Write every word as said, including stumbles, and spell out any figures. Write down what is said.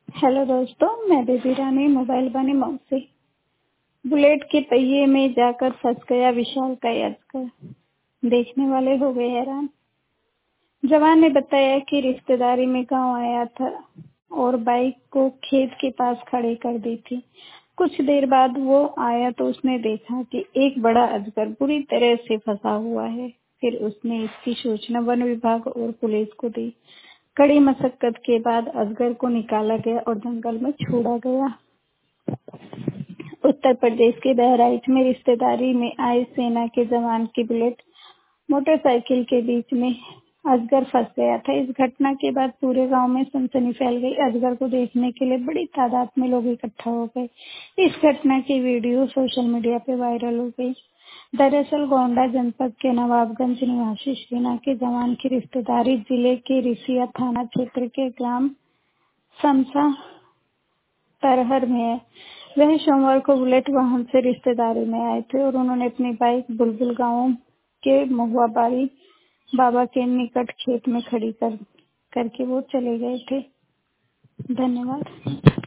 Hello दोस्तों, मैं Baby Rani mobile बने मौसी। बुलेट के पहिए में जाकर फंस गया विशाल का अजगर। देखने वाले हो गए हैरान। जवान ने बताया कि रिश्तेदारी में गांव आया था और बाइक को खेत के पास खड़े कर दी थी। कुछ देर बाद वो आया तो उसने देखा कि एक बड़ा अजगर बुरी तरह से फंसा हुआ है। फिर उसने इसकी सूचना वन विभाग और पुलिस को दी। कड़ी मशक्कत के बाद अजगर को निकाला गया और जंगल में छोड़ा गया। उत्तर प्रदेश के बहराइच में रिश्तेदारी में आए सेना के जवान की बुलेट मोटरसाइकिल के बीच में अजगर फंस गया था। इस घटना के बाद पूरे गांव में सनसनी फैल गई। अजगर को देखने के लिए बड़ी तादाद में लोग इकट्ठा हो गए। इस घटना की वीडियो सोशल मीडिया पे वायरल हो गई। दरअसल गोंडा जनपद के नवाबगंज निवासी सेना के जवान की रिश्तेदारी जिले के रिसिया थाना क्षेत्र के ग्राम समसा तरहर में है। वह सोमवार को बुलेट वाहन से रिश्तेदारी में आए थे और उन्होंने अपनी बाइक बुलबुल गांव के महुआबाड़ी बाबा के निकट खेत में खड़ी कर करके वो चले गए थे। धन्यवाद।